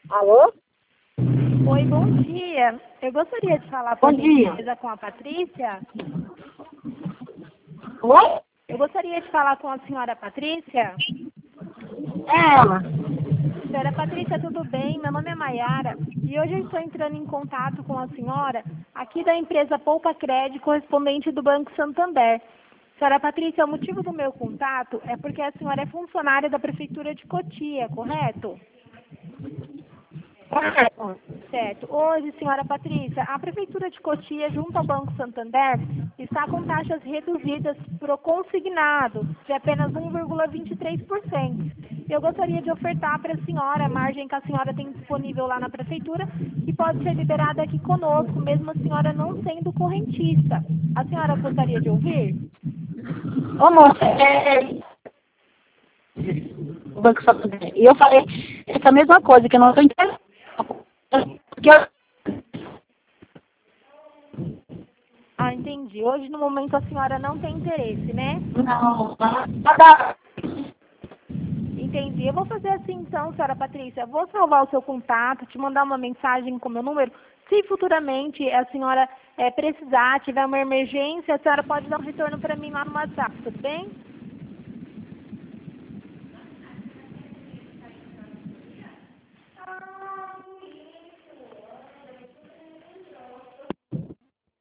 Alô? Oi, bom dia. Eu gostaria de falar Bom dia. com a Patrícia. Oi? Eu gostaria de falar com a senhora Patrícia. É ela. Senhora Patrícia, tudo bem? Meu nome é Maiara e hoje eu estou entrando em contato com a senhora aqui da empresa Poupa Crédito, correspondente do Banco Santander. Senhora Patrícia, o motivo do meu contato é porque a senhora é funcionária da Prefeitura de Cotia, correto? Correto. Certo. Hoje, senhora Patrícia, a Prefeitura de Cotia, junto ao Banco Santander, está com taxas reduzidas para o consignado de apenas 1,23%. Eu gostaria de ofertar para a senhora a margem que a senhora tem disponível lá na Prefeitura e pode ser liberada aqui conosco, mesmo a senhora não sendo correntista. A senhora gostaria de ouvir? Ô, moça, o Banco Santander. E eu falei essa mesma coisa, que eu não estou entendendo. Porque eu... Ah, entendi. Hoje, no momento, a senhora não tem interesse, né? Não, nada. Entendi. Eu vou fazer assim então, senhora Patrícia. Eu vou salvar o seu contato, te mandar uma mensagem com o meu número. Se futuramente a senhora precisar, tiver uma emergência, a senhora pode dar um retorno para mim lá no WhatsApp, tudo bem?